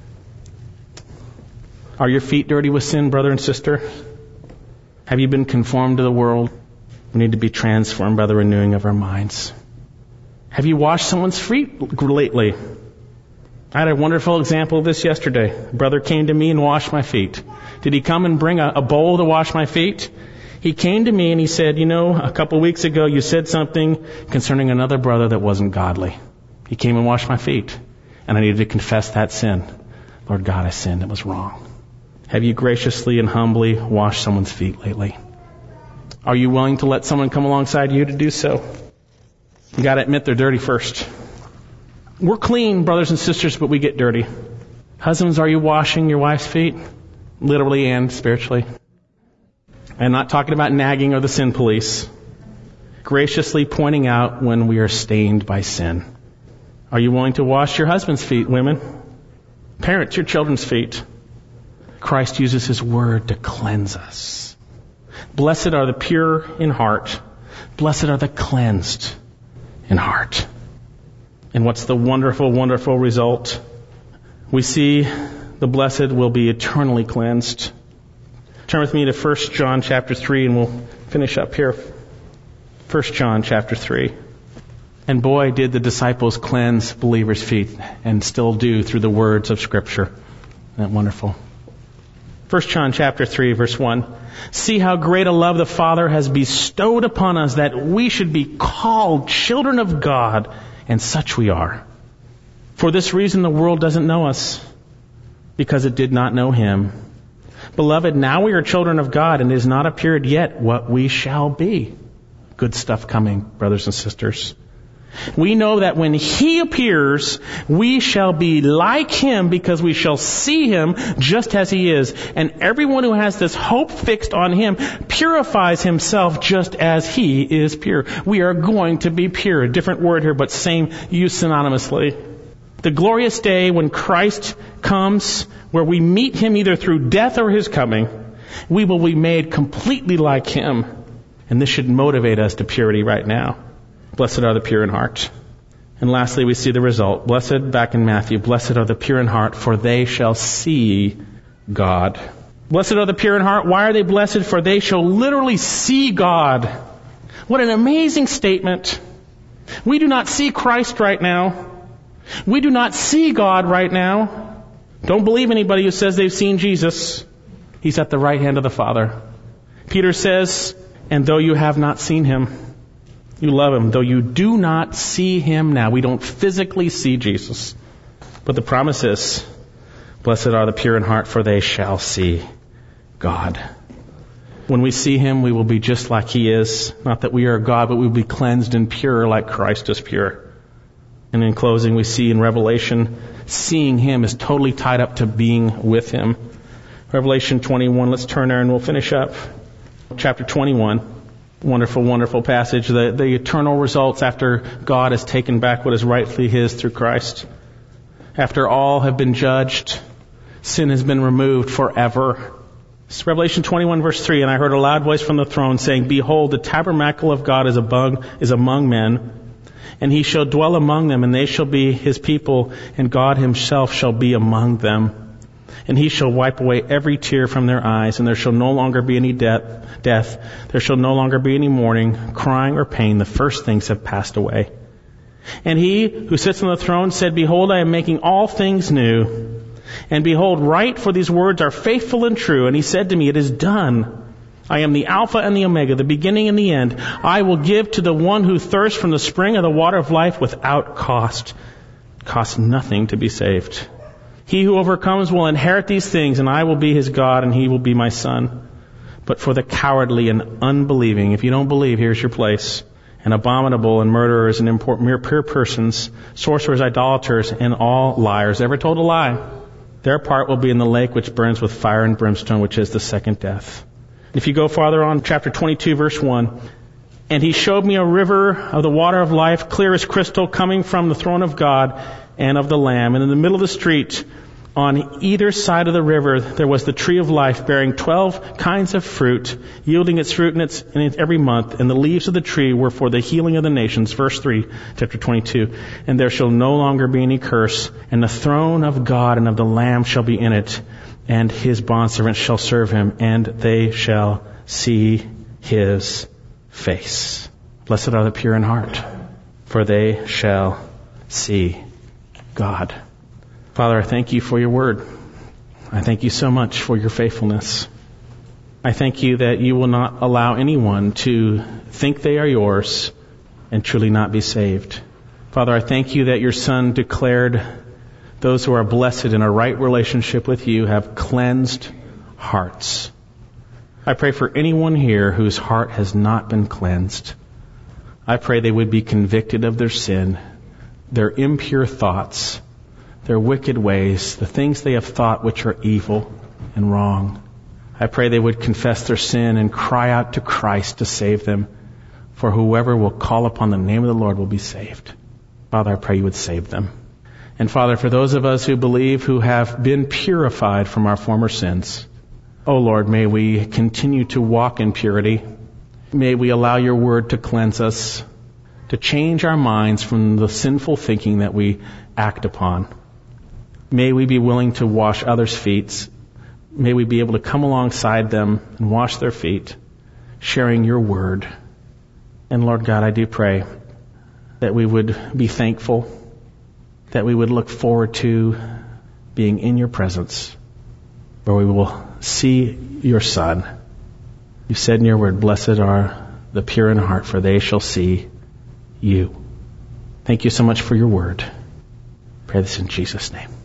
Are your feet dirty with sin, brother and sister? Have you been conformed to the world? We need to be transformed by the renewing of our minds. Have you washed someone's feet lately? I had a wonderful example of this yesterday. A brother came to me and washed my feet. Did he come and bring a, a bowl to wash my feet? He came to me and he said, you know, a couple of weeks ago you said something concerning another brother that wasn't godly. He came and washed my feet. And I needed to confess that sin. Lord God, I sinned. It was wrong. Have you graciously and humbly washed someone's feet lately? Are you willing to let someone come alongside you to do so? You got to admit they're dirty first. We're clean, brothers and sisters, but we get dirty. Husbands, are you washing your wife's feet? Literally and spiritually. I'm not talking about nagging or the sin police. Graciously pointing out when we are stained by sin. Are you willing to wash your husband's feet, women? Parents, your children's feet. Christ uses his word to cleanse us. Blessed are the pure in heart. Blessed are the cleansed in heart. And what's the wonderful, wonderful result? We see the blessed will be eternally cleansed. Turn with me to First John chapter three and we'll finish up here. First John chapter three. And boy, did the disciples cleanse believers' feet, and still do through the words of Scripture. Isn't that wonderful? First John chapter three, verse one. See how great a love the Father has bestowed upon us that we should be called children of God, and such we are. For this reason the world doesn't know us, because it did not know Him. Beloved, now we are children of God, and it has not appeared yet what we shall be. Good stuff coming, brothers and sisters. We know that when He appears, we shall be like Him, because we shall see Him just as He is. And everyone who has this hope fixed on Him purifies himself just as He is pure. We are going to be pure. A different word here, but same used synonymously. The glorious day when Christ comes, where we meet Him either through death or His coming, we will be made completely like Him. And this should motivate us to purity right now. Blessed are the pure in heart. And lastly, we see the result. Blessed, back in Matthew, blessed are the pure in heart, for they shall see God. Blessed are the pure in heart. Why are they blessed? For they shall literally see God. What an amazing statement. We do not see Christ right now. We do not see God right now. Don't believe anybody who says they've seen Jesus. He's at the right hand of the Father. Peter says, and though you have not seen Him, you love Him. Though you do not see Him now. We don't physically see Jesus. But the promise is, blessed are the pure in heart, for they shall see God. When we see Him, we will be just like He is. Not that we are God, but we will be cleansed and pure like Christ is pure. And in closing, we see in Revelation, seeing Him is totally tied up to being with Him. Revelation twenty-one, let's turn there and we'll finish up. Chapter twenty-one. Wonderful, wonderful passage. The, the eternal results after God has taken back what is rightfully His through Christ. After all have been judged, sin has been removed forever. It's Revelation twenty-one verse three, and I heard a loud voice from the throne saying, Behold, the tabernacle of God is among, is among men, and He shall dwell among them, and they shall be His people, and God Himself shall be among them. And He shall wipe away every tear from their eyes, and there shall no longer be any death. death. There shall no longer be any mourning, crying, or pain. The first things have passed away. And He who sits on the throne said, Behold, I am making all things new. And behold, write, for these words are faithful and true. And He said to me, It is done. I am the Alpha and the Omega, the beginning and the end. I will give to the one who thirsts from the spring of the water of life without cost. It costs nothing to be saved. He who overcomes will inherit these things, and I will be his God, and he will be my son. But for the cowardly and unbelieving, if you don't believe, here's your place. And abominable and murderers and impure, mere pure persons, sorcerers, idolaters, and all liars, ever told a lie, their part will be in the lake which burns with fire and brimstone, which is the second death. If you go farther on, chapter twenty-two, verse one, and he showed me a river of the water of life, clear as crystal, coming from the throne of God and of the Lamb. And in the middle of the street, on either side of the river, there was the tree of life, bearing twelve kinds of fruit, yielding its fruit in its, in its every month. And the leaves of the tree were for the healing of the nations. Verse three, chapter twenty-two. And there shall no longer be any curse, and the throne of God and of the Lamb shall be in it, and his bondservants shall serve him, and they shall see his face. Blessed are the pure in heart, for they shall see God. Father, I thank you for your word. I thank you so much for your faithfulness. I thank you that you will not allow anyone to think they are yours and truly not be saved. Father, I thank you that your Son declared those who are blessed in a right relationship with you have cleansed hearts. I pray for anyone here whose heart has not been cleansed. I pray they would be convicted of their sin, their impure thoughts, their wicked ways, the things they have thought which are evil and wrong. I pray they would confess their sin and cry out to Christ to save them. For whoever will call upon the name of the Lord will be saved. Father, I pray you would save them. And Father, for those of us who believe, who have been purified from our former sins, oh Lord, may we continue to walk in purity. May we allow your word to cleanse us, to change our minds from the sinful thinking that we act upon. May we be willing to wash others' feet. May we be able to come alongside them and wash their feet, sharing your word. And Lord God, I do pray that we would be thankful, that we would look forward to being in your presence. where we will see your Son. You said in your word, blessed are the pure in heart, for they shall see you. Thank you so much for your word. Pray this in Jesus' name.